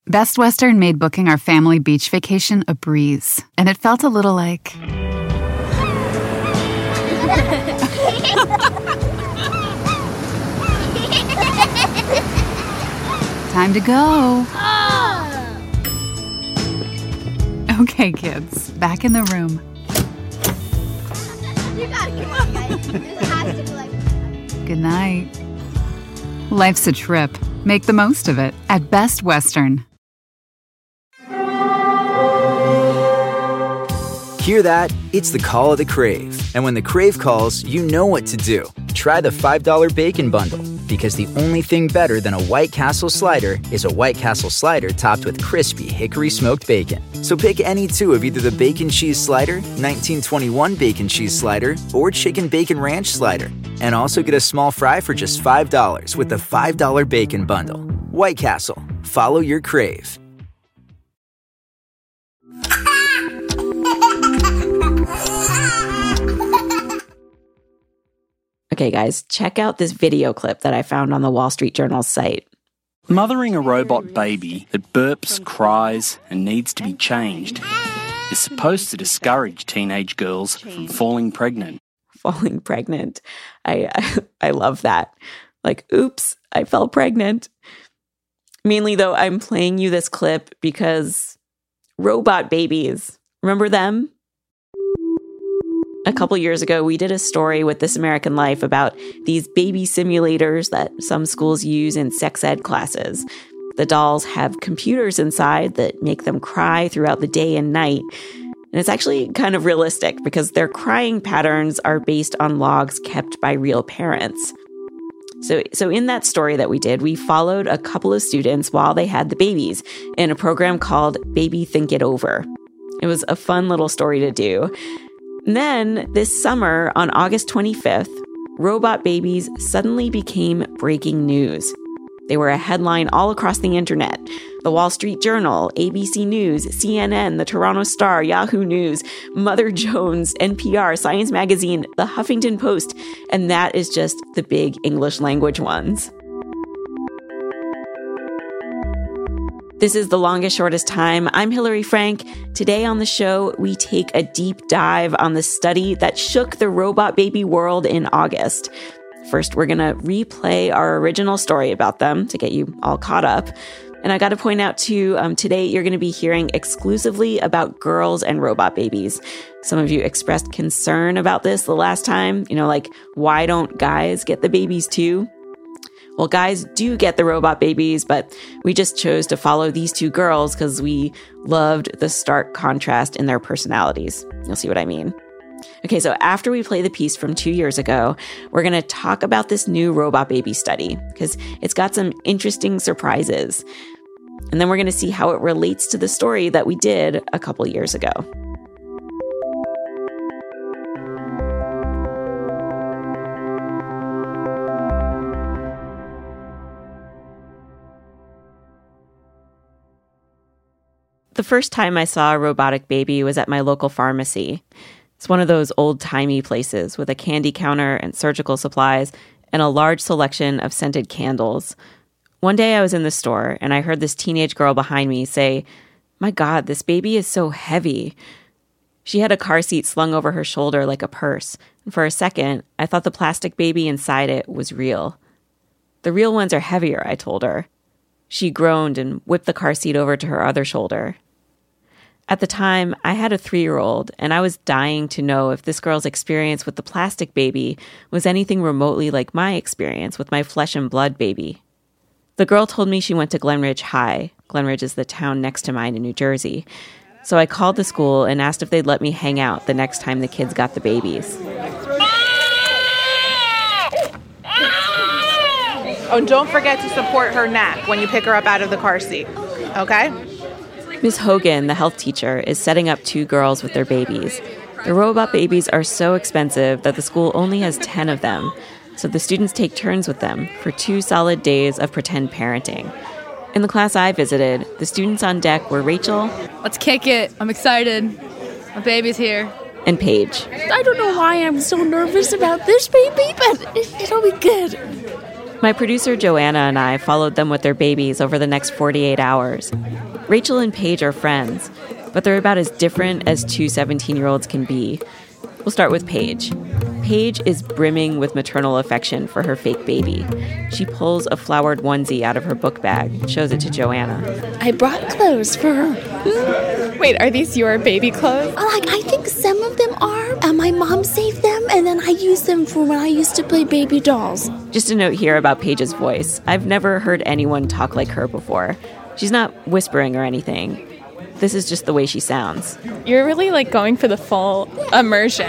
Best Western made booking our family beach vacation a breeze, and it felt a little like... Time to go. Okay, kids, back in the room. You gotta come on, guys. This has to be like... Good night. Life's a trip. Make the most of it at Best Western. Hear that? It's the call of the Crave. And when the Crave calls, you know what to do. Try the $5 Bacon Bundle, because the only thing better than a White Castle slider is a White Castle slider topped with crispy hickory smoked bacon. So pick any two of either the Bacon Cheese Slider, 1921 Bacon Cheese Slider, or Chicken Bacon Ranch Slider. And also get a small fry for just $5 with the $5 Bacon Bundle. White Castle. Follow your Crave. Okay, guys, check out this video clip that I found on the Wall Street Journal's site. Mothering a robot baby that burps, cries, and needs to be changed is supposed to discourage teenage girls from falling pregnant. Falling pregnant. I love that. Like, oops, I fell pregnant. Mainly, though, I'm playing you this clip because robot babies, remember them? A couple years ago, we did a story with This American Life about these baby simulators that some schools use in sex ed classes. The dolls have computers inside that make them cry throughout the day and night. And it's actually kind of realistic because their crying patterns are based on logs kept by real parents. So in that story that we did, we followed a couple of students while they had the babies in a program called Baby Think It Over. It was a fun little story to do. And then this summer, on August 25th, robot babies suddenly became breaking news. They were a headline all across the internet. The Wall Street Journal, ABC News, CNN, the Toronto Star, Yahoo News, Mother Jones, NPR, Science Magazine, the Huffington Post, and that is just the big English language ones. This is The Longest Shortest Time. I'm Hillary Frank. Today on the show, we take a deep dive on the study that shook the robot baby world in August. First, we're going to replay our original story about them to get you all caught up. And I got to point out, too, today you're going to be hearing exclusively about girls and robot babies. Some of you expressed concern about this the last time. You know, like, why don't guys get the babies, too? Well, guys do get the robot babies, but we just chose to follow these two girls because we loved the stark contrast in their personalities. You'll see what I mean. Okay, so after we play the piece from 2 years ago, we're going to talk about this new robot baby study because it's got some interesting surprises. And then we're going to see how it relates to the story that we did a couple years ago. The first time I saw a robotic baby was at my local pharmacy. It's one of those old-timey places with a candy counter and surgical supplies and a large selection of scented candles. One day I was in the store and I heard this teenage girl behind me say, "My God, this baby is so heavy." She had a car seat slung over her shoulder like a purse, and for a second, I thought the plastic baby inside it was real. "The real ones are heavier," I told her. She groaned and whipped the car seat over to her other shoulder. At the time, I had a 3-year-old, and I was dying to know if this girl's experience with the plastic baby was anything remotely like my experience with my flesh and blood baby. The girl told me she went to Glenridge High. Glenridge is the town next to mine in New Jersey. So I called the school and asked if they'd let me hang out the next time the kids got the babies. Oh, and don't forget to support her neck when you pick her up out of the car seat, okay? Ms. Hogan, the health teacher, is setting up 2 girls with their babies. The robot babies are so expensive that the school only has 10 of them, so the students take turns with them for 2 solid days of pretend parenting. In the class I visited, the students on deck were Rachel. Let's kick it. I'm excited. My baby's here. And Paige. I don't know why I'm so nervous about this baby, but it'll be good. My producer Joanna and I followed them with their babies over the next 48 hours. Rachel and Paige are friends, but they're about as different as two 17-year-olds can be. We'll start with Paige. Paige is brimming with maternal affection for her fake baby. She pulls a flowered onesie out of her book bag and shows it to Joanna. I brought clothes for her. Wait, are these your baby clothes? I think some of them are. My mom saved them, and then I used them for when I used to play baby dolls. Just a note here about Paige's voice. I've never heard anyone talk like her before. She's not whispering or anything. This is just the way she sounds. You're really going for the full immersion.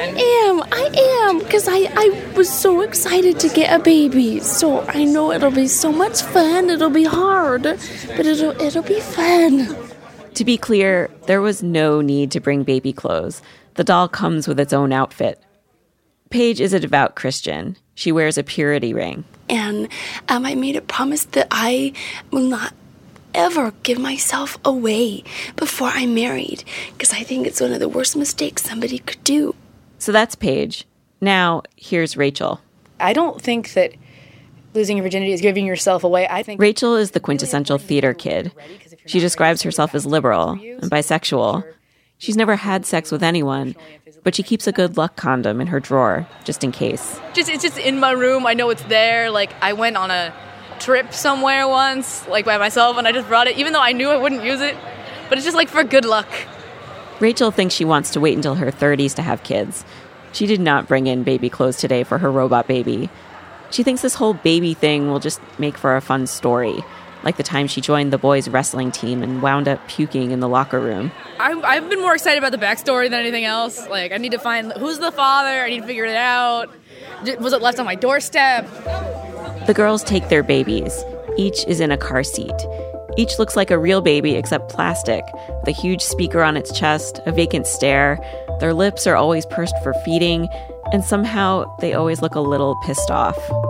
I am, because I was so excited to get a baby. So I know it'll be so much fun. It'll be hard, but it'll be fun. To be clear, there was no need to bring baby clothes. The doll comes with its own outfit. Paige is a devout Christian. She wears a purity ring. And I made a promise that I will not ever give myself away before I'm married, because I think it's one of the worst mistakes somebody could do. So that's Paige. Now, here's Rachel. I don't think that losing your virginity is giving yourself away. I think Rachel is the quintessential theater kid. She describes herself as liberal and bisexual. She's never had sex with anyone, but she keeps a good luck condom in her drawer, just in case. It's just in my room. I know it's there. I went on a trip somewhere once, by myself, and I just brought it, even though I knew I wouldn't use it. But it's just for good luck. Rachel thinks she wants to wait until her 30s to have kids. She did not bring in baby clothes today for her robot baby. She thinks this whole baby thing will just make for a fun story, like the time she joined the boys' wrestling team and wound up puking in the locker room. I've been more excited about the backstory than anything else. I need to find who's the father. I need to figure it out. Was it left on my doorstep? The girls take their babies. Each is in a car seat. Each looks like a real baby except plastic, with a huge speaker on its chest, a vacant stare. Their lips are always pursed for feeding, and somehow they always look a little pissed off.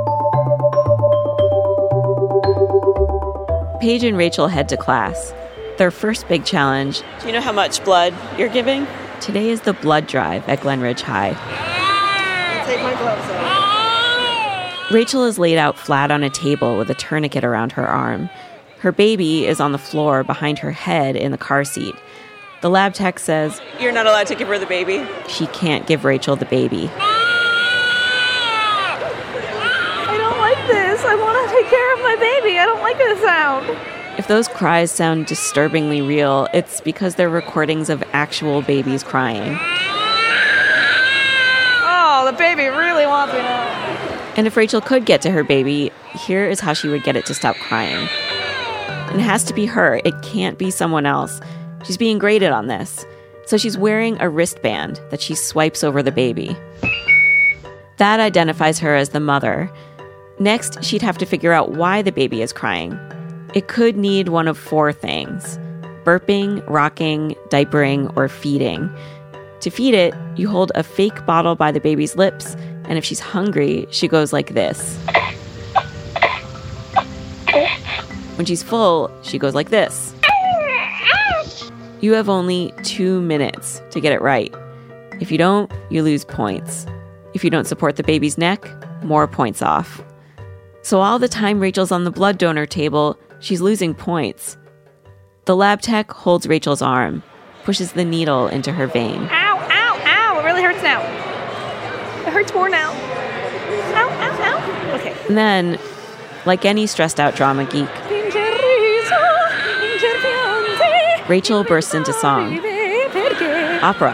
Paige and Rachel head to class. Their first big challenge. Do you know how much blood you're giving? Today is the blood drive at Glenridge High. take my gloves off. Rachel is laid out flat on a table with a tourniquet around her arm. Her baby is on the floor behind her head in the car seat. The lab tech says, "You're not allowed to give her the baby." She can't give Rachel the baby. I don't like this. I want to take care of my baby. I don't like this sound. If those cries sound disturbingly real, it's because they're recordings of actual babies crying. Oh, the baby really wants me now. And if Rachel could get to her baby, here is how she would get it to stop crying. And it has to be her. It can't be someone else. She's being graded on this. So she's wearing a wristband that she swipes over the baby. That identifies her as the mother. Next, she'd have to figure out why the baby is crying. It could need one of 4 things: burping, rocking, diapering, or feeding. To feed it, you hold a fake bottle by the baby's lips, and if she's hungry, she goes like this. When she's full, she goes like this. You have only 2 minutes to get it right. If you don't, you lose points. If you don't support the baby's neck, more points off. So all the time Rachel's on the blood donor table, she's losing points. The lab tech holds Rachel's arm, pushes the needle into her vein. Ow, ow, ow. It really hurts now. It hurts more now. Ow, ow, ow. Okay. And then, like any stressed out drama geek, Rachel bursts into song. Opera.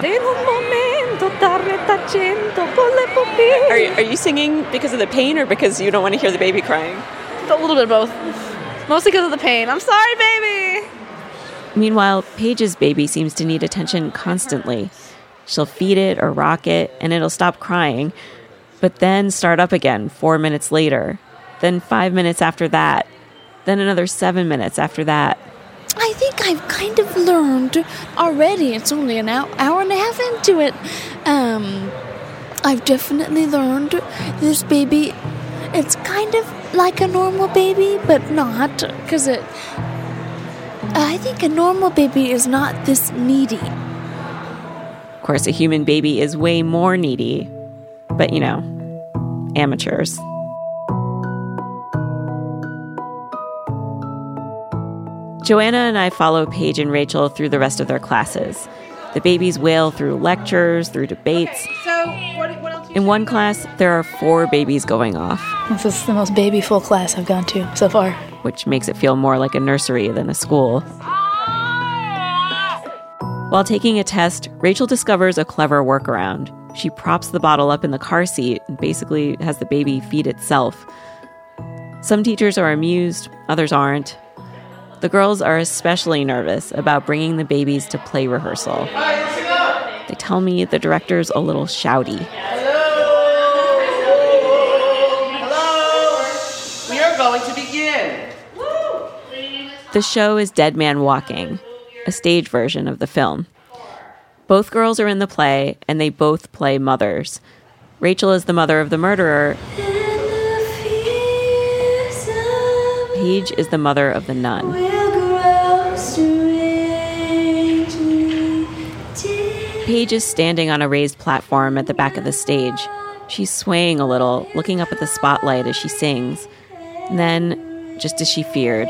Are you singing because of the pain or because you don't want to hear the baby crying? A little bit of both. Mostly because of the pain. I'm sorry, baby. Meanwhile, Paige's baby seems to need attention constantly. She'll feed it or rock it, and it'll stop crying, but then start up again 4 minutes later, then 5 minutes after that, then another 7 minutes after that. I think I've kind of learned already. It's only an hour and a half into it. I've definitely learned this baby, it's kind of like a normal baby, but not, because I think a normal baby is not this needy. Of course, a human baby is way more needy, but amateurs. Joanna and I follow Paige and Rachel through the rest of their classes. The babies wail through lectures, through debates. So, what else? In one class, there are 4 babies going off. This is the most baby-full class I've gone to so far. Which makes it feel more like a nursery than a school. While taking a test, Rachel discovers a clever workaround. She props the bottle up in the car seat and basically has the baby feed itself. Some teachers are amused, others aren't. The girls are especially nervous about bringing the babies to play rehearsal. They tell me the director's a little shouty. Hello! We are going to begin. The show is Dead Man Walking, a stage version of the film. Both girls are in the play, and they both play mothers. Rachel is the mother of the murderer. Paige is the mother of the nun. Paige is standing on a raised platform at the back of the stage. She's swaying a little, looking up at the spotlight as she sings. And then, just as she feared,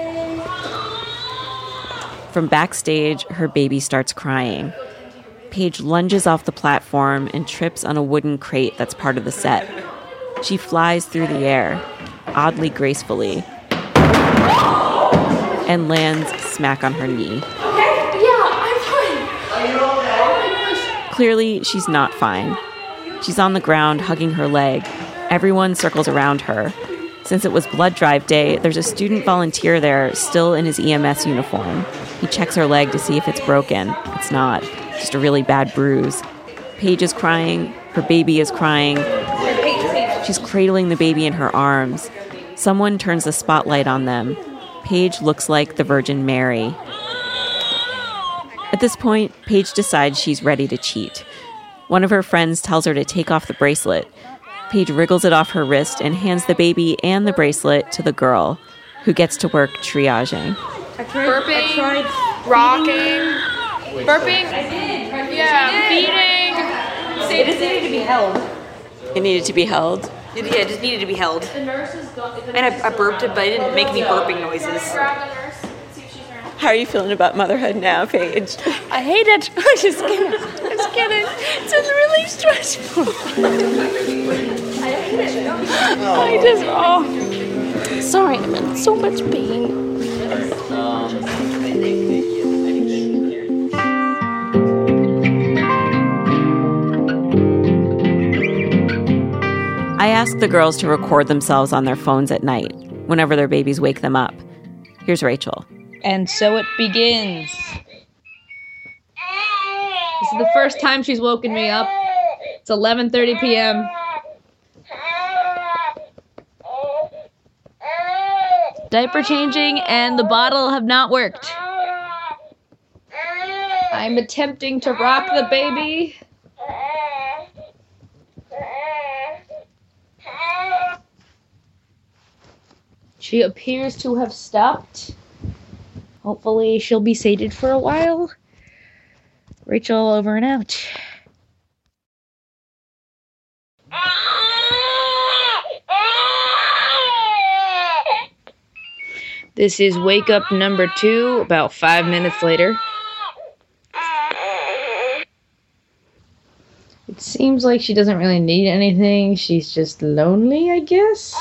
from backstage, her baby starts crying. Paige lunges off the platform and trips on a wooden crate that's part of the set. She flies through the air, oddly gracefully, and lands smack on her knee. Clearly, she's not fine. She's on the ground, hugging her leg. Everyone circles around her. Since it was blood drive day, there's a student volunteer there, still in his EMS uniform. He checks her leg to see if it's broken. It's not. Just a really bad bruise. Paige is crying. Her baby is crying. She's cradling the baby in her arms. Someone turns the spotlight on them. Paige looks like the Virgin Mary. At this point, Paige decides she's ready to cheat. One of her friends tells her to take off the bracelet. Paige wriggles it off her wrist and hands the baby and the bracelet to the girl, who gets to work triaging. Burping, rocking, burping, feeding. It just needed to be held. It needed to be held? Yeah, it just needed to be held. And I burped it, but it didn't make any burping noises. How are you feeling about motherhood now, Paige? I hate it. I'm just kidding. It's really stressful. Sorry, I'm in so much pain. I ask the girls to record themselves on their phones at night, whenever their babies wake them up. Here's Rachel. And so it begins. This is the first time she's woken me up. It's 11:30 p.m. Diaper changing and the bottle have not worked. I'm attempting to rock the baby. She appears to have stopped. Hopefully she'll be sated for a while. Rachel, over and out. This is wake up number 2, about 5 minutes later. It seems like she doesn't really need anything. She's just lonely, I guess.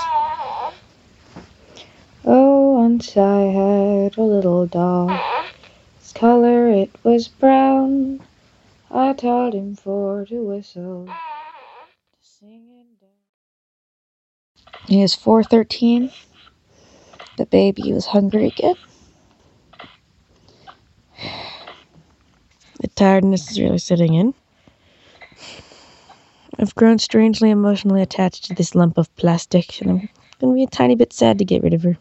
Oh, once I had a little dog. His color, it was brown. I taught him for to whistle. It is 4:13. The baby was hungry again. The tiredness is really setting in. I've grown strangely emotionally attached to this lump of plastic, and I'm going to be a tiny bit sad to get rid of her.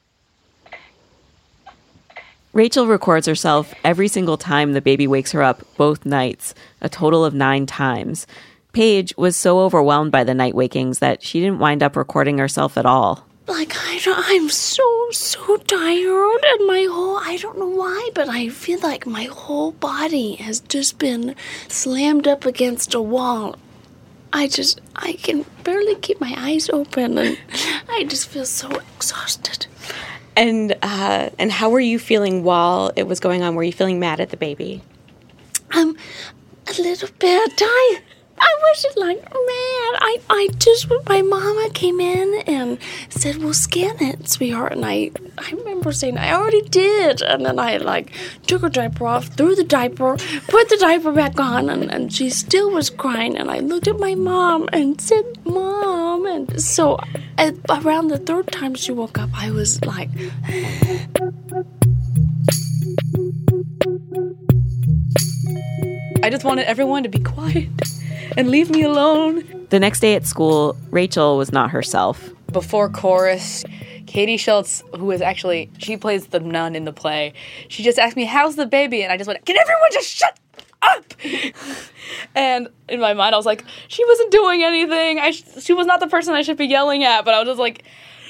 Rachel records herself every single time the baby wakes her up, both nights, a total of 9 times. Paige was so overwhelmed by the night wakings that she didn't wind up recording herself at all. Like, I'm so tired, and I don't know why, but I feel like my whole body has just been slammed up against a wall. I can barely keep my eyes open, and I just feel so exhausted. And how were you feeling while it was going on? Were you feeling mad at the baby? A little bit. I wasn't like mad. I just, my mama came in and said, "Well, scan it, sweetheart." And I remember saying, "I already did." And then I took her diaper off, threw the diaper, put the diaper back on, and she still was crying. And I looked at my mom and said, "Mom." And so around the third time she woke up, I was like... I just wanted everyone to be quiet and leave me alone. The next day at school, Rachel was not herself. Before chorus, Katie Schultz, she plays the nun in the play, she just asked me, "How's the baby?" And I just went, "Can everyone just shut up?" And in my mind, I was like, she wasn't doing anything. She was not the person I should be yelling at, but I was just like,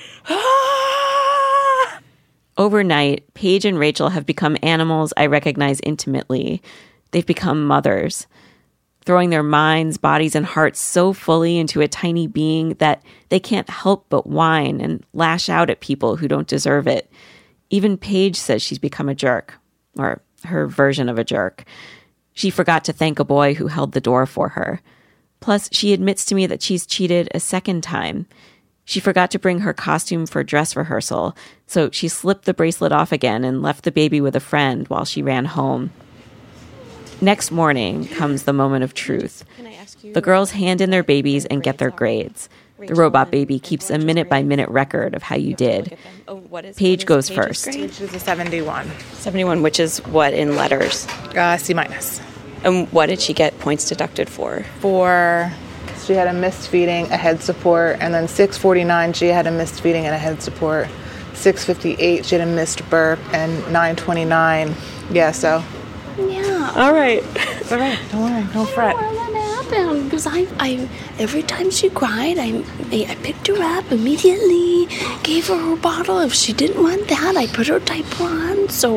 ah! Overnight, Paige and Rachel have become animals I recognize intimately. They've become mothers, throwing their minds, bodies, and hearts so fully into a tiny being that they can't help but whine and lash out at people who don't deserve it. Even Paige says she's become a jerk, or her version of a jerk. She forgot to thank a boy who held the door for her. Plus, she admits to me that she's cheated a second time. She forgot to bring her costume for dress rehearsal, so she slipped the bracelet off again and left the baby with a friend while she ran home. Next morning comes the moment of truth. The girls hand in their babies and get their grades. The robot baby keeps a minute-by-minute record of how you did. Paige goes first. Paige was a 71. 71, which is what in letters? C minus. And what did she get points deducted for? She had a missed feeding, a head support, and then 649 she had a missed feeding and a head support. 658 she had a missed burp, and 929, so. Yeah. All right. It's all right. Don't worry. Don't fret. Because I every time she cried, I picked her up immediately, gave her her bottle. If she didn't want that, I put her diaper on. So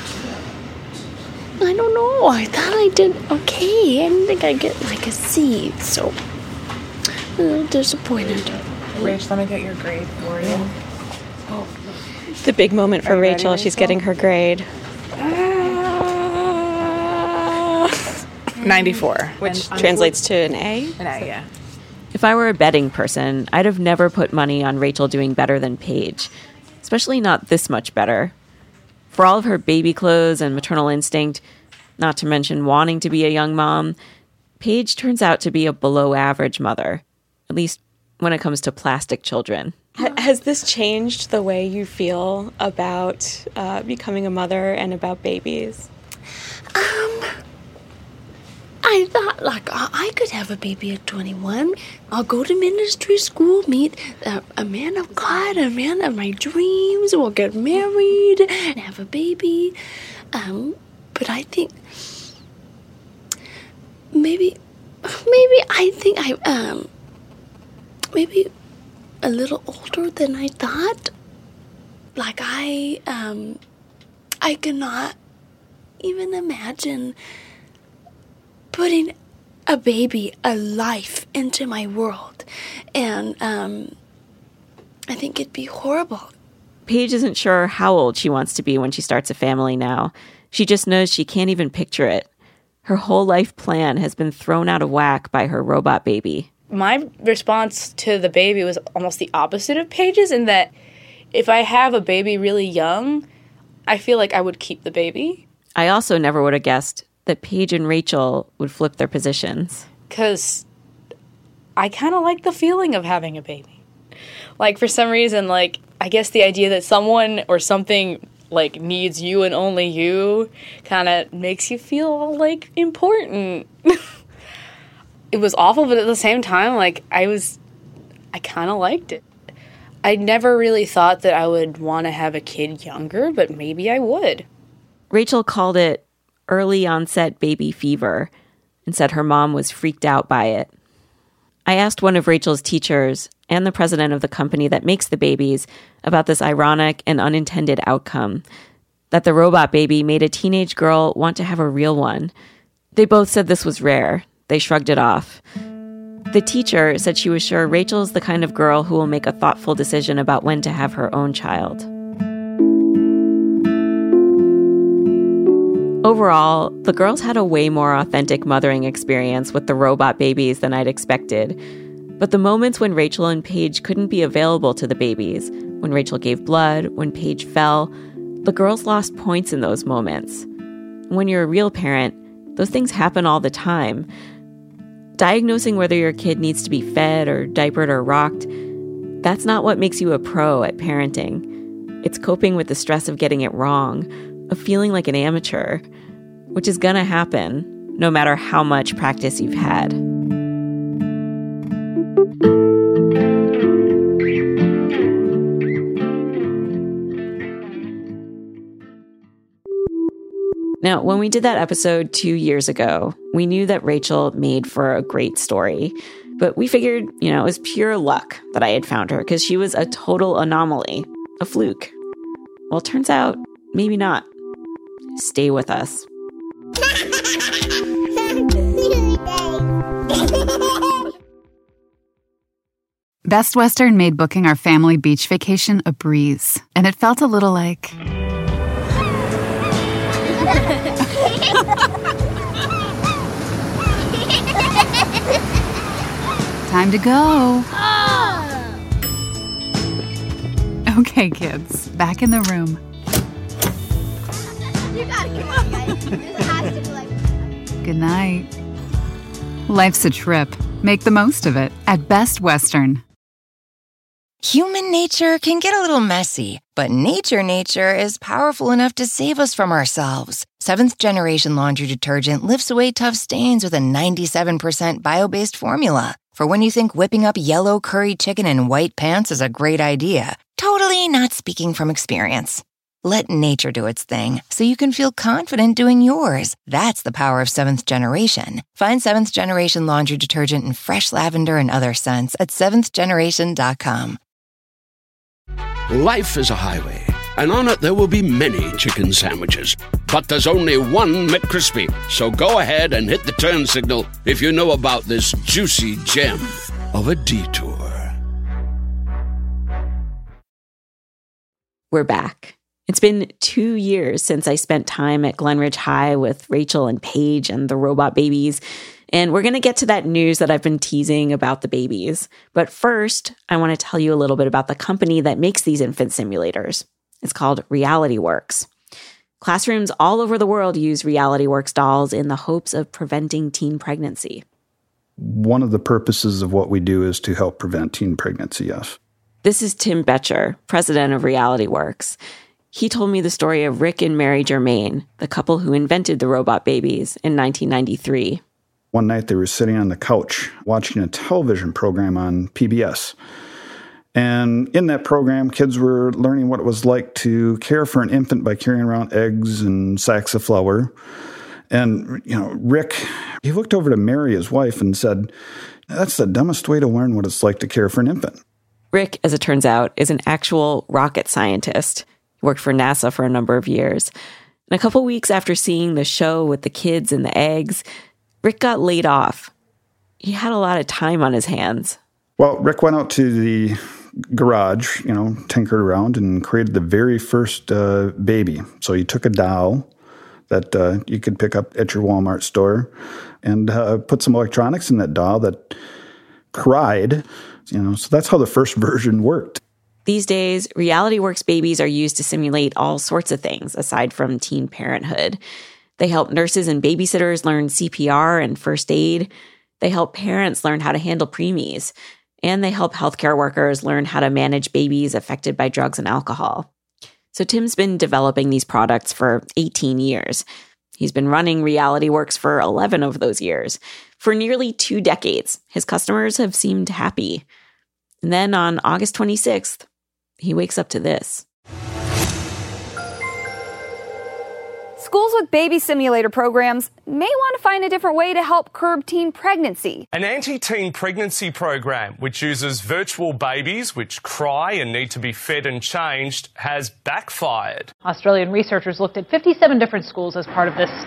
I don't know. I thought I did okay. I didn't think I'd get a C. So a little disappointed. Rach, let me get your grade for you. Oh. The big moment for Rachel. She's getting her grade. 94. Which translates to an A? An A, yeah. If I were a betting person, I'd have never put money on Rachel doing better than Paige, especially not this much better. For all of her baby clothes and maternal instinct, not to mention wanting to be a young mom, Paige turns out to be a below-average mother, at least when it comes to plastic children. Has this changed the way you feel about becoming a mother and about babies? I thought, I could have a baby at 21. I'll go to ministry school, meet a man of God, a man of my dreams. We'll get married and have a baby. But I think maybe a little older than I thought. I cannot even imagine putting a baby, a life into my world. And I think it'd be horrible. Paige isn't sure how old she wants to be when she starts a family now. She just knows she can't even picture it. Her whole life plan has been thrown out of whack by her robot baby. My response to the baby was almost the opposite of Paige's, in that if I have a baby really young, I feel like I would keep the baby. I also never would have guessed that Paige and Rachel would flip their positions. Because I kind of like the feeling of having a baby. For some reason, I guess the idea that someone or something, needs you and only you kind of makes you feel, important. It was awful, but at the same time, I kind of liked it. I never really thought that I would want to have a kid younger, but maybe I would. Rachel called it early onset baby fever and said her mom was freaked out by it. I asked one of Rachel's teachers and the president of the company that makes the babies about this ironic and unintended outcome, that the robot baby made a teenage girl want to have a real one. They both said this was rare. They shrugged it off. The teacher said she was sure Rachel's the kind of girl who will make a thoughtful decision about when to have her own child. Overall, the girls had a way more authentic mothering experience with the robot babies than I'd expected. But the moments when Rachel and Paige couldn't be available to the babies, when Rachel gave blood, when Paige fell, the girls lost points in those moments. When you're a real parent, those things happen all the time. Diagnosing whether your kid needs to be fed or diapered or rocked, that's not what makes you a pro at parenting. It's coping with the stress of getting it wrong, of feeling like an amateur, which is gonna happen no matter how much practice you've had. Now, when we did that episode 2 years ago, we knew that Rachel made for a great story. But we figured, it was pure luck that I had found her because she was a total anomaly, a fluke. Well, it turns out, maybe not. Stay with us. Best Western made booking our family beach vacation a breeze, and it felt a little like... Time to go. Okay, kids, back in the room. You gotta come on, guys. This has to be like... Good night. Life's a trip. Make the most of it at Best Western. Human nature can get a little messy, but nature is powerful enough to save us from ourselves. Seventh Generation Laundry Detergent lifts away tough stains with a 97% bio-based formula. For when you think whipping up yellow curry chicken in white pants is a great idea. Totally not speaking from experience. Let nature do its thing so you can feel confident doing yours. That's the power of Seventh Generation. Find Seventh Generation Laundry Detergent in fresh lavender and other scents at seventhgeneration.com. Life is a highway, and on it there will be many chicken sandwiches. But there's only one McCrispy. So go ahead and hit the turn signal if you know about this juicy gem of a detour. We're back. It's been 2 years since I spent time at Glenridge High with Rachel and Paige and the robot babies. And we're going to get to that news that I've been teasing about the babies. But first, I want to tell you a little bit about the company that makes these infant simulators. It's called RealityWorks. Classrooms all over the world use RealityWorks dolls in the hopes of preventing teen pregnancy. One of the purposes of what we do is to help prevent teen pregnancy, yes. This is Tim Betcher, president of RealityWorks. He told me the story of Rick and Mary Germain, the couple who invented the robot babies in 1993. One night they were sitting on the couch watching a television program on PBS. And in that program, kids were learning what it was like to care for an infant by carrying around eggs and sacks of flour. And, Rick, he looked over to Mary, his wife, and said, "That's the dumbest way to learn what it's like to care for an infant." Rick, as it turns out, is an actual rocket scientist. He worked for NASA for a number of years. And a couple weeks after seeing the show with the kids and the eggs, Rick got laid off. He had a lot of time on his hands. Well, Rick went out to the garage, tinkered around and created the very first baby. So he took a doll that you could pick up at your Walmart store and put some electronics in that doll that cried. So that's how the first version worked. These days, RealityWorks babies are used to simulate all sorts of things aside from teen parenthood. They help nurses and babysitters learn CPR and first aid. They help parents learn how to handle preemies. And they help healthcare workers learn how to manage babies affected by drugs and alcohol. So Tim's been developing these products for 18 years. He's been running RealityWorks for 11 of those years. For nearly 2 decades, his customers have seemed happy. And then on August 26th, he wakes up to this. Schools with baby simulator programs may want to find a different way to help curb teen pregnancy. An anti-teen pregnancy program, which uses virtual babies which cry and need to be fed and changed, has backfired. Australian researchers looked at 57 different schools as part of this study.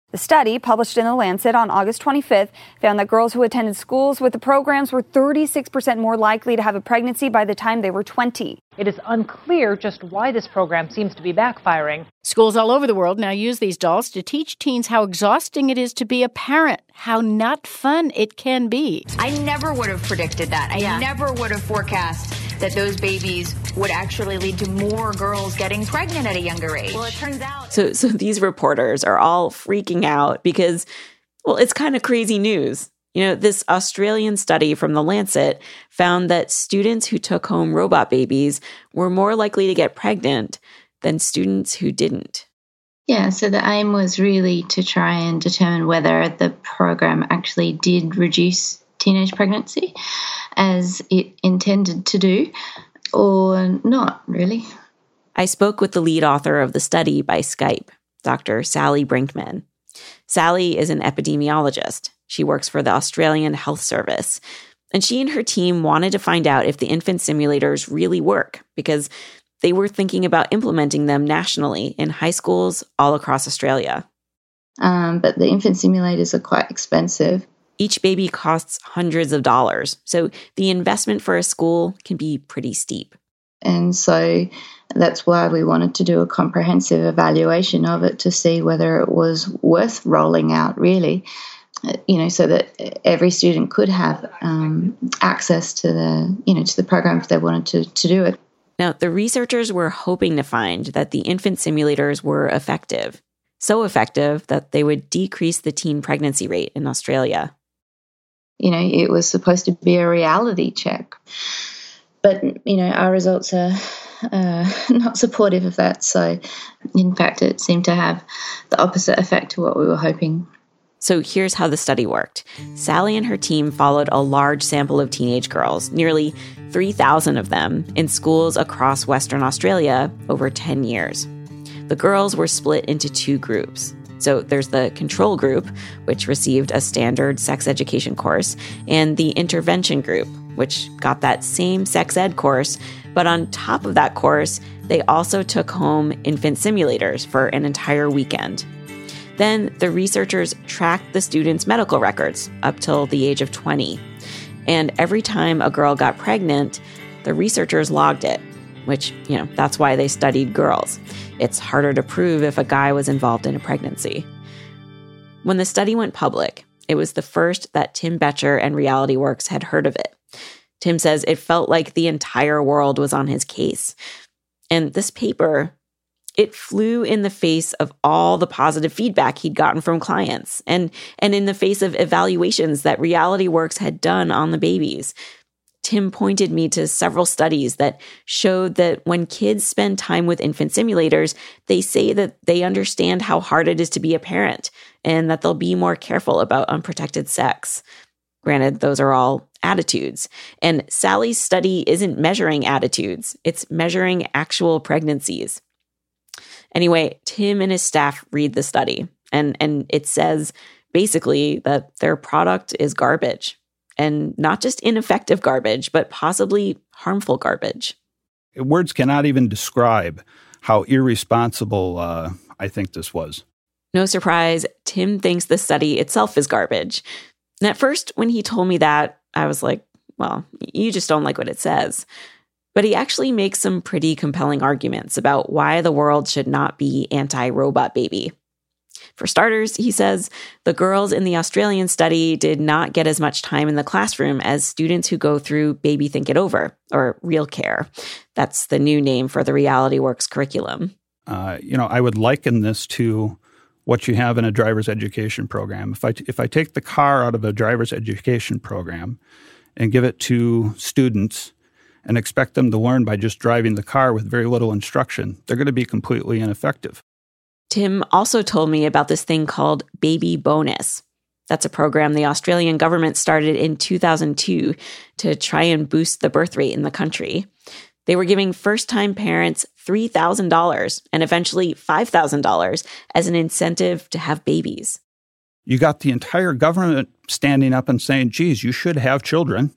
The study, published in The Lancet on August 25th, found that girls who attended schools with the programs were 36% more likely to have a pregnancy by the time they were 20. It is unclear just why this program seems to be backfiring. Schools all over the world now use these dolls to teach teens how exhausting it is to be a parent, how not fun it can be. I never would have predicted that. I never would have forecast that those babies would actually lead to more girls getting pregnant at a younger age. Well, it turns out... So these reporters are all freaking out because, well, it's kind of crazy news. You know, this Australian study from The Lancet found that students who took home robot babies were more likely to get pregnant than students who didn't. Yeah, so the aim was really to try and determine whether the program actually did reduce teenage pregnancy as it intended to do, or not, really. I spoke with the lead author of the study by Skype, Dr. Sally Brinkman. Sally is an epidemiologist. She works for the Australian Health Service. And she and her team wanted to find out if the infant simulators really work, because they were thinking about implementing them nationally in high schools all across Australia. But the infant simulators are quite expensive. Each baby costs hundreds of dollars, so the investment for a school can be pretty steep. And so that's why we wanted to do a comprehensive evaluation of it to see whether it was worth rolling out, really, so that every student could have access to the program if they wanted to do it. Now, the researchers were hoping to find that the infant simulators were effective, so effective that they would decrease the teen pregnancy rate in Australia. It was supposed to be a reality check. But, our results are not supportive of that. So, in fact, it seemed to have the opposite effect to what we were hoping. So here's how the study worked. Sally and her team followed a large sample of teenage girls, nearly 3,000 of them, in schools across Western Australia over 10 years. The girls were split into two groups. So there's the control group, which received a standard sex education course, and the intervention group, which got that same sex ed course, but on top of that course, they also took home infant simulators for an entire weekend. Then the researchers tracked the students' medical records up till the age of 20. And every time a girl got pregnant, the researchers logged it, which, that's why they studied girls. It's harder to prove if a guy was involved in a pregnancy. When the study went public, it was the first that Tim Betcher and RealityWorks had heard of it. Tim says it felt like the entire world was on his case. And this paper, it flew in the face of all the positive feedback he'd gotten from clients and in the face of evaluations that RealityWorks had done on the babies. Tim pointed me to several studies that showed that when kids spend time with infant simulators, they say that they understand how hard it is to be a parent and that they'll be more careful about unprotected sex. Granted, those are all attitudes. And Sally's study isn't measuring attitudes. It's measuring actual pregnancies. Anyway, Tim and his staff read the study, and it says basically that their product is garbage. And not just ineffective garbage, but possibly harmful garbage. Words cannot even describe how irresponsible I think this was. No surprise, Tim thinks the study itself is garbage. And at first, when he told me that, I was like, well, you just don't like what it says. But he actually makes some pretty compelling arguments about why the world should not be anti-robot baby. For starters, he says, the girls in the Australian study did not get as much time in the classroom as students who go through Baby Think It Over, or Real Care. That's the new name for the RealityWorks curriculum. I would liken this to what you have in a driver's education program. If I take the car out of a driver's education program and give it to students and expect them to learn by just driving the car with very little instruction, they're going to be completely ineffective. Tim also told me about this thing called Baby Bonus. That's a program the Australian government started in 2002 to try and boost the birth rate in the country. They were giving first-time parents $3,000 and eventually $5,000 as an incentive to have babies. You got the entire government standing up and saying, geez, you should have children.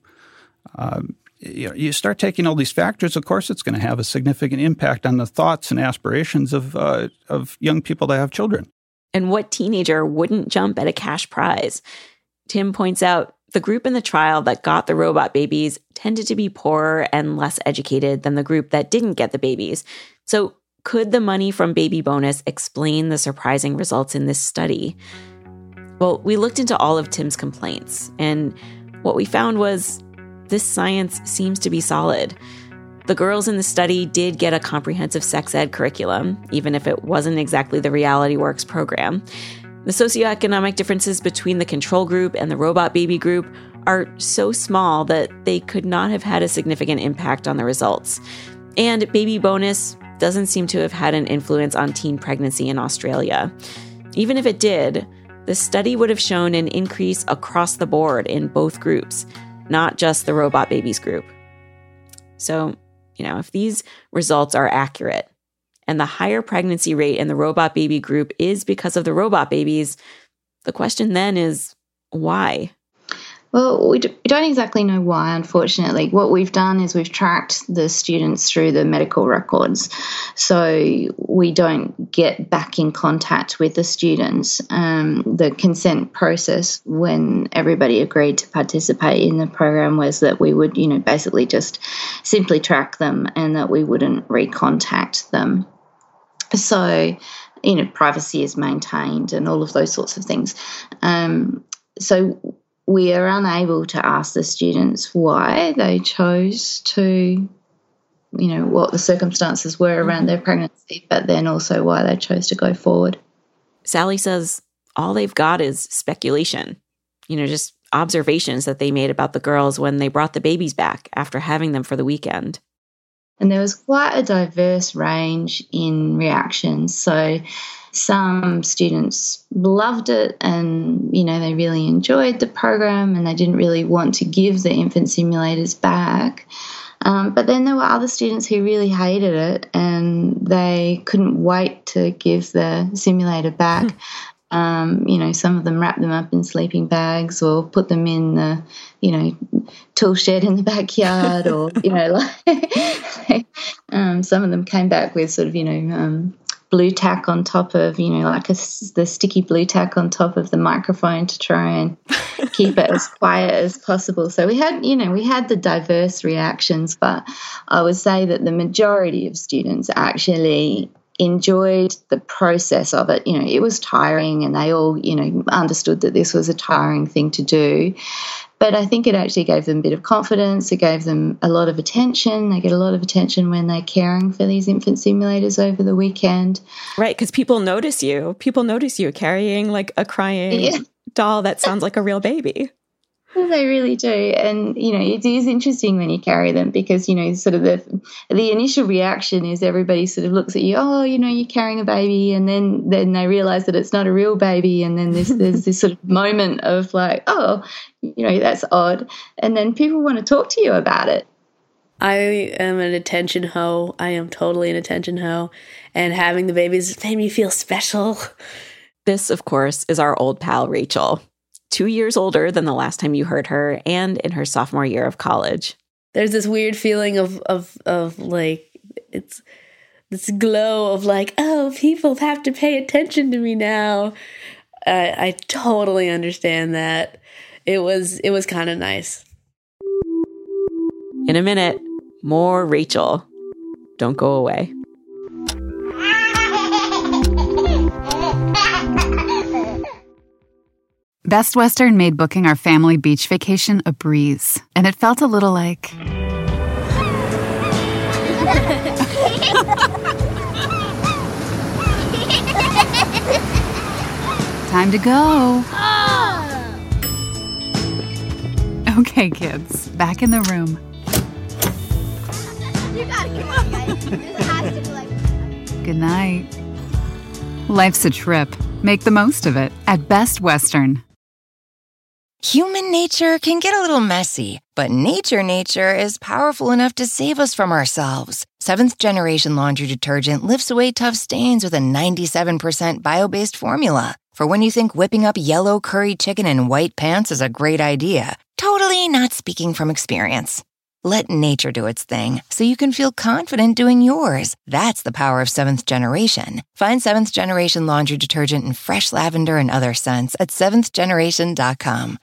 You start taking all these factors, of course it's going to have a significant impact on the thoughts and aspirations of young people that have children. And what teenager wouldn't jump at a cash prize? Tim points out the group in the trial that got the robot babies tended to be poorer and less educated than the group that didn't get the babies. So could the money from baby bonus explain the surprising results in this study? Well, we looked into all of Tim's complaints, and what we found was this science seems to be solid. The girls in the study did get a comprehensive sex ed curriculum, even if it wasn't exactly the Reality Works program. The socioeconomic differences between the control group and the robot baby group are so small that they could not have had a significant impact on the results. And baby bonus doesn't seem to have had an influence on teen pregnancy in Australia. Even if it did, the study would have shown an increase across the board in both groups, not just the robot babies group. So, if these results are accurate, and the higher pregnancy rate in the robot baby group is because of the robot babies, the question then is, why? Well, we don't exactly know why, unfortunately. What we've done is we've tracked the students through the medical records. So we don't get back in contact with the students. The consent process when everybody agreed to participate in the program was that we would, basically just simply track them and that we wouldn't recontact them. So, privacy is maintained and all of those sorts of things. So we are unable to ask the students why they chose to, what the circumstances were around their pregnancy, but then also why they chose to go forward. Sally says all they've got is speculation, just observations that they made about the girls when they brought the babies back after having them for the weekend. And there was quite a diverse range in reactions. So some students loved it and, they really enjoyed the program and they didn't really want to give the infant simulators back. But then there were other students who really hated it and they couldn't wait to give the simulator back. Some of them wrapped them up in sleeping bags or put them in the, tool shed in the backyard or, some of them came back with sort of, blue tack on top of, the sticky blue tack on top of the microphone to try and keep it as quiet as possible. So we had the diverse reactions, but I would say that the majority of students actually enjoyed the process of it. It was tiring and they all, understood that this was a tiring thing to do. But I think it actually gave them a bit of confidence. It gave them a lot of attention. They get a lot of attention when they're caring for these infant simulators over the weekend. Right, because people notice you. People notice you carrying like a crying doll that sounds like a real baby. They really do. And, it is interesting when you carry them because, sort of the initial reaction is everybody sort of looks at you, oh, you're carrying a baby. And then they realize that it's not a real baby. And then there's this sort of moment of like, oh, that's odd. And then people want to talk to you about it. I am an attention hoe. I am totally an attention hoe. And having the babies made me feel special. This, of course, is our old pal, Rachel. 2 years older than the last time you heard her and in her sophomore year of college. There's this weird feeling of like, it's this glow of like, oh, people have to pay attention to me now. I totally understand that. It was kind of nice. In a minute, more Rachel. Don't go away. Best Western made booking our family beach vacation a breeze, and it felt a little like... Time to go. Okay, kids, back in the room. You gotta come on, guys. This has to be like... Good night. Life's a trip. Make the most of it at Best Western. Human nature can get a little messy, but nature is powerful enough to save us from ourselves. Seventh Generation Laundry Detergent lifts away tough stains with a 97% bio-based formula. For when you think whipping up yellow curry chicken in white pants is a great idea. Totally not speaking from experience. Let nature do its thing so you can feel confident doing yours. That's the power of Seventh Generation. Find Seventh Generation laundry detergent in fresh lavender and other scents at seventhgeneration.com.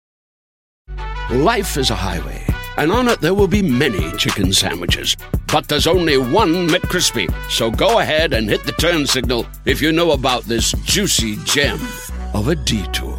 Life is a highway, and on it there will be many chicken sandwiches. But there's only one McCrispy. So go ahead and hit the turn signal if you know about this juicy gem of a detour.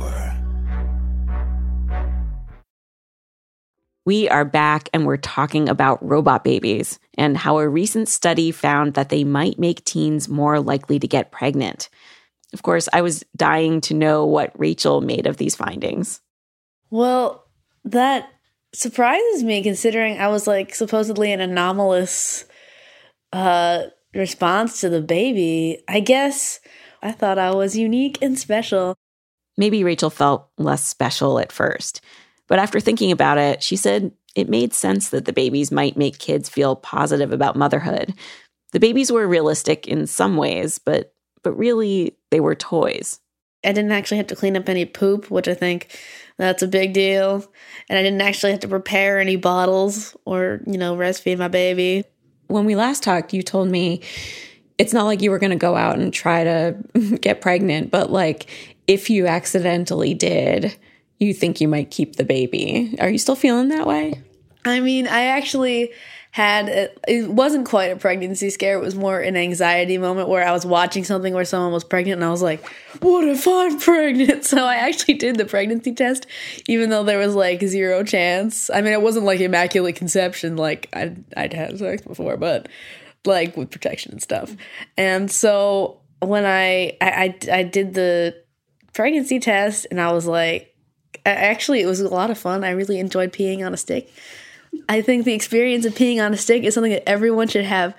We are back and we're talking about robot babies and how a recent study found that they might make teens more likely to get pregnant. Of course, I was dying to know what Rachel made of these findings. Well, that surprises me considering I was like supposedly an anomalous response to the baby. I guess I thought I was unique and special. Maybe Rachel felt less special at first. But after thinking about it, she said it made sense that the babies might make kids feel positive about motherhood. The babies were realistic in some ways, but really they were toys. I didn't actually have to clean up any poop, which I think that's a big deal. And I didn't actually have to prepare any bottles or, breastfeed my baby. When we last talked, you told me it's not like you were going to go out and try to get pregnant, but like if you accidentally did, you think you might keep the baby. Are you still feeling that way? I mean, I actually had, it wasn't quite a pregnancy scare. It was more an anxiety moment where I was watching something where someone was pregnant and I was like, what if I'm pregnant? So I actually did the pregnancy test, even though there was like 0 chance. I mean, it wasn't like immaculate conception, like I'd had sex before, but like with protection and stuff. And so when I did the pregnancy test and I was like, actually, it was a lot of fun. I really enjoyed peeing on a stick. I think the experience of peeing on a stick is something that everyone should have.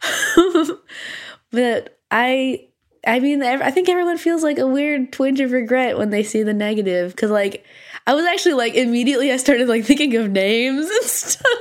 But I mean, I think everyone feels like a weird twinge of regret when they see the negative. Because, like, I was actually, like, immediately I started, like, thinking of names and stuff.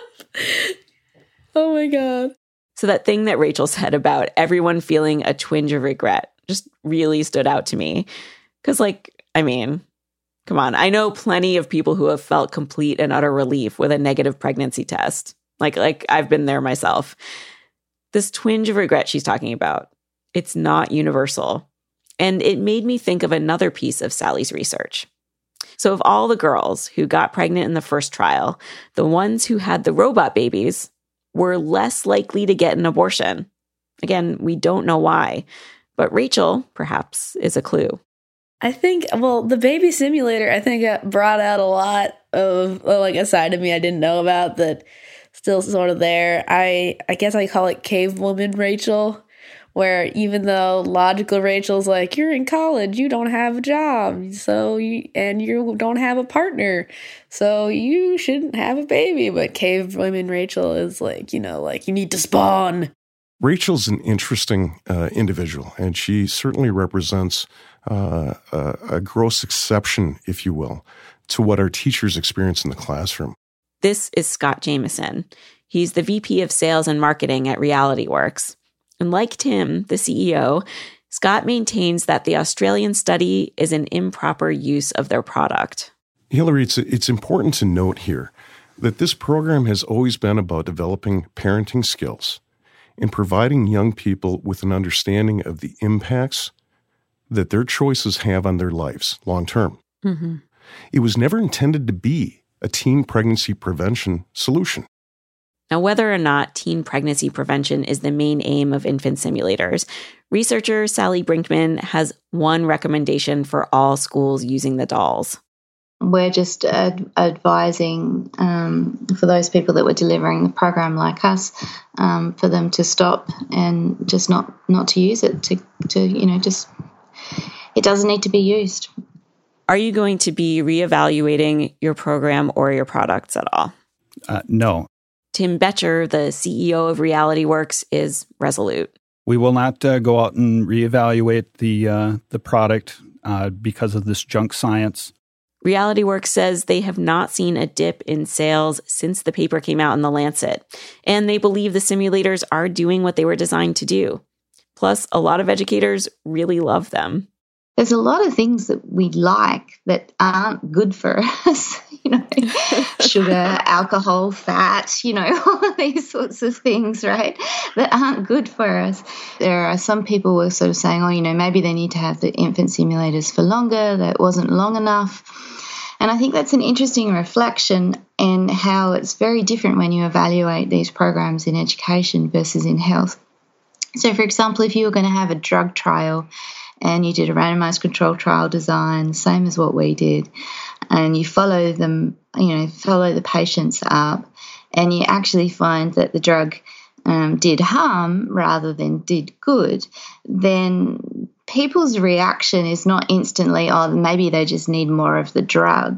Oh, my God. So that thing that Rachel said about everyone feeling a twinge of regret just really stood out to me. Because, like, I mean, come on, I know plenty of people who have felt complete and utter relief with a negative pregnancy test. Like I've been there myself. This twinge of regret she's talking about, it's not universal. And it made me think of another piece of Sally's research. So of all the girls who got pregnant in the first trial, the ones who had the robot babies were less likely to get an abortion. Again, we don't know why, but Rachel, perhaps, is a clue. I think, well, the baby simulator, I think brought out a lot of, like, a side of me I didn't know about that still sort of there. I guess I call it cave woman Rachel, where even though logical Rachel's like, you're in college, you don't have a job, and you don't have a partner, so you shouldn't have a baby. But cave woman Rachel is like, like, you need to spawn. Rachel's an interesting individual, and she certainly represents a gross exception, if you will, to what our teachers experience in the classroom. This is Scott Jameson. He's the VP of Sales and Marketing at RealityWorks. And like Tim, the CEO, Scott maintains that the Australian study is an improper use of their product. Hillary, it's important to note here that this program has always been about developing parenting skills and providing young people with an understanding of the impacts that their choices have on their lives long term. Mm-hmm. It was never intended to be a teen pregnancy prevention solution. Now, whether or not teen pregnancy prevention is the main aim of infant simulators, researcher Sally Brinkman has one recommendation for all schools using the dolls. We're just advising for those people that were delivering the program like us, for them to stop and just not to use it, to just, it doesn't need to be used. Are you going to be reevaluating your program or your products at all? No. Tim Betcher, the CEO of RealityWorks, is resolute. We will not go out and reevaluate the product because of this junk science. RealityWorks says they have not seen a dip in sales since the paper came out in The Lancet, and they believe the simulators are doing what they were designed to do. Plus, a lot of educators really love them. There's a lot of things that we like that aren't good for us. sugar, alcohol, fat, all of these sorts of things, right, that aren't good for us. There are some people who are sort of saying, maybe they need to have the infant simulators for longer, that wasn't long enough. And I think that's an interesting reflection in how it's very different when you evaluate these programs in education versus in health. So, for example, if you were going to have a drug trial and you did a randomized controlled trial design, same as what we did, and you follow them, follow the patients up, and you actually find that the drug did harm rather than did good, then people's reaction is not instantly, maybe they just need more of the drug,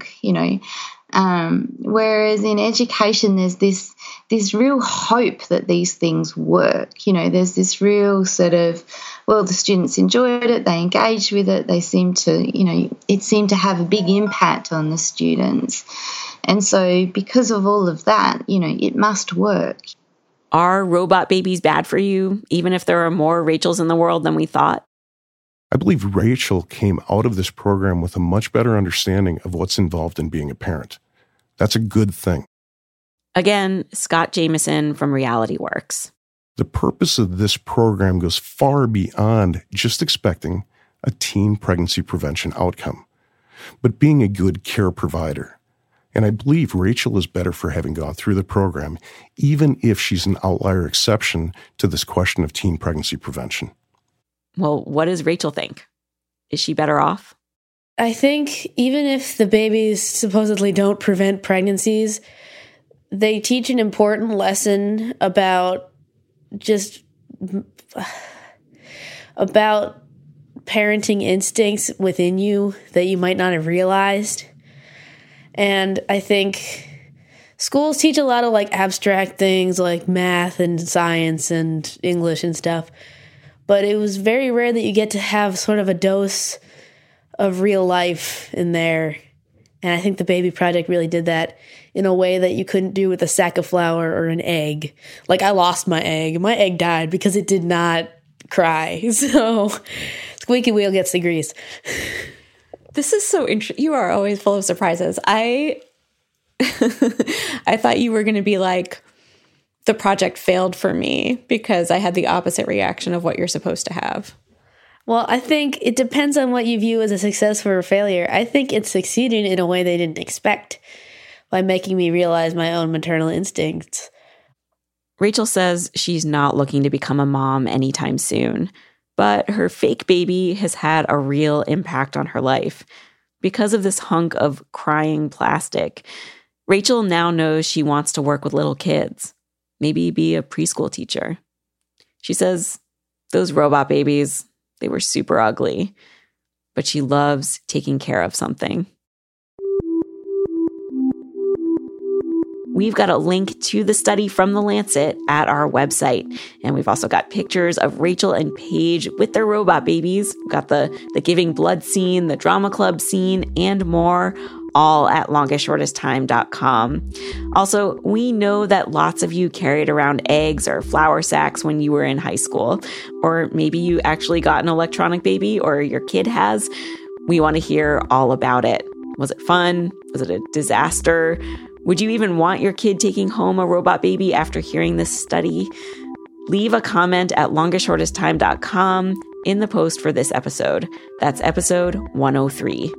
whereas in education there's this real hope that these things work. There's this real sort of, the students enjoyed it, they engaged with it, they seemed to, it seemed to have a big impact on the students. And so because of all of that, it must work. Are robot babies bad for you, even if there are more Rachels in the world than we thought? I believe Rachel came out of this program with a much better understanding of what's involved in being a parent. That's a good thing. Again, Scott Jameson from Reality Works. The purpose of this program goes far beyond just expecting a teen pregnancy prevention outcome, but being a good care provider. And I believe Rachel is better for having gone through the program, even if she's an outlier exception to this question of teen pregnancy prevention. Well, what does Rachel think? Is she better off? I think even if the babies supposedly don't prevent pregnancies, they teach an important lesson about parenting instincts within you that you might not have realized. And I think schools teach a lot of abstract things like math and science and English and stuff. But it was very rare that you get to have sort of a dose of real life in there. And I think the Baby Project really did that in a way that you couldn't do with a sack of flour or an egg. I lost my egg. My egg died because it did not cry. So squeaky wheel gets the grease. This is so interesting. You are always full of surprises. I thought you were going to be like, the project failed for me because I had the opposite reaction of what you're supposed to have. Well, I think it depends on what you view as a success or a failure. I think it's succeeding in a way they didn't expect by making me realize my own maternal instincts. Rachel says she's not looking to become a mom anytime soon, but her fake baby has had a real impact on her life. Because of this hunk of crying plastic, Rachel now knows she wants to work with little kids. Maybe be a preschool teacher. She says those robot babies, they were super ugly, but she loves taking care of something. We've got a link to the study from The Lancet at our website. And we've also got pictures of Rachel and Paige with their robot babies. We've got the giving blood scene, the drama club scene, and more, all at longestshortesttime.com. Also, we know that lots of you carried around eggs or flour sacks when you were in high school, or maybe you actually got an electronic baby or your kid has. We want to hear all about it. Was it fun? Was it a disaster? Would you even want your kid taking home a robot baby after hearing this study? Leave a comment at longestshortesttime.com in the post for this episode. That's episode 103.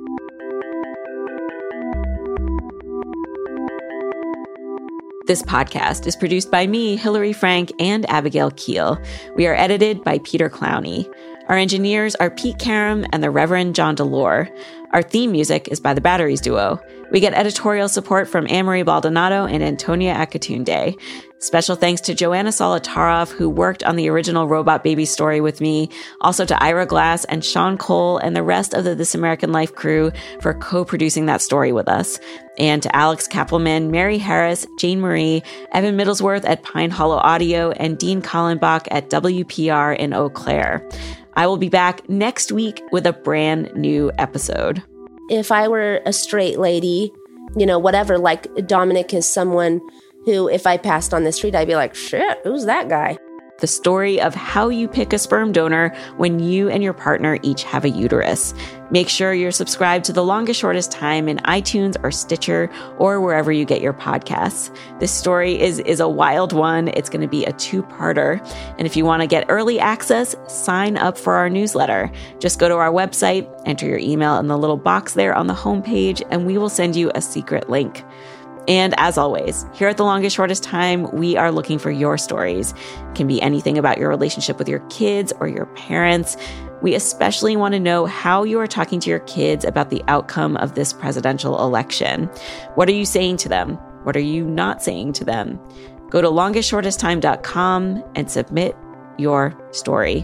This podcast is produced by me, Hillary Frank, and Abigail Keel. We are edited by Peter Clowney. Our engineers are Pete Karam and the Reverend John Delore. Our theme music is by the Batteries Duo. We get editorial support from Anne-Marie Baldonado and Antonia Akatunde. Special thanks to Joanna Solotaroff, who worked on the original Robot Baby story with me. Also to Ira Glass and Sean Cole and the rest of the This American Life crew for co-producing that story with us. And to Alex Kappelman, Mary Harris, Jane Marie, Evan Middlesworth at Pine Hollow Audio, and Dean Kallenbach at WPR in Eau Claire. I will be back next week with a brand new episode. If I were a straight lady, whatever, like Dominic is someone who, if I passed on the street, I'd be like, shit, who's that guy? the story of how you pick a sperm donor when you and your partner each have a uterus. Make sure you're subscribed to The Longest Shortest Time in iTunes or Stitcher or wherever you get your podcasts. This story is a wild one. It's going to be a 2-parter. And if you want to get early access, sign up for our newsletter. Just go to our website, enter your email in the little box there on the homepage, and we will send you a secret link. And as always, here at The Longest Shortest Time, we are looking for your stories. It can be anything about your relationship with your kids or your parents. We especially want to know how you are talking to your kids about the outcome of this presidential election. What are you saying to them? What are you not saying to them? Go to longestshortesttime.com and submit your story.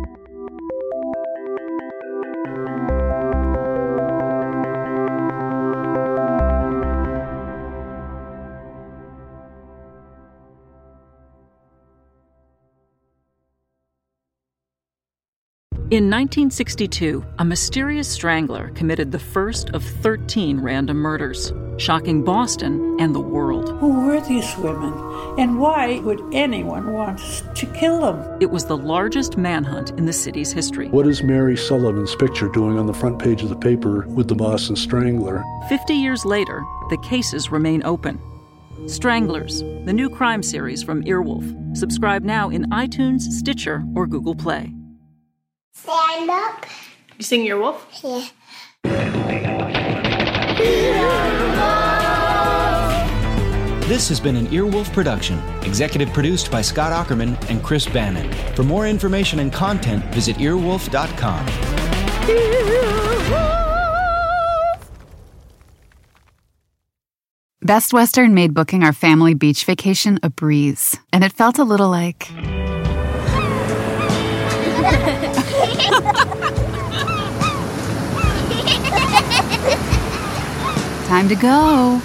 In 1962, a mysterious strangler committed the first of 13 random murders, shocking Boston and the world. Who were these women, and why would anyone want to kill them? It was the largest manhunt in the city's history. What is Mary Sullivan's picture doing on the front page of the paper with the Boston Strangler? 50 years later, the cases remain open. Stranglers, the new crime series from Earwolf. Subscribe now in iTunes, Stitcher, or Google Play. Stand up. You sing Earwolf? Yeah. This has been an Earwolf production, executive produced by Scott Aukerman and Chris Bannon. For more information and content, visit earwolf.com. Best Western made booking our family beach vacation a breeze, and it felt a little like... Time to go.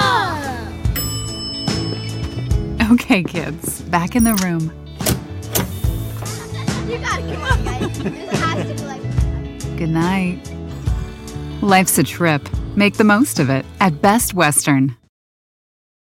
Okay, kids, back in the room. You gotta come on, guys. This has to be like... Good night. Life's a trip. Make the most of it at Best Western.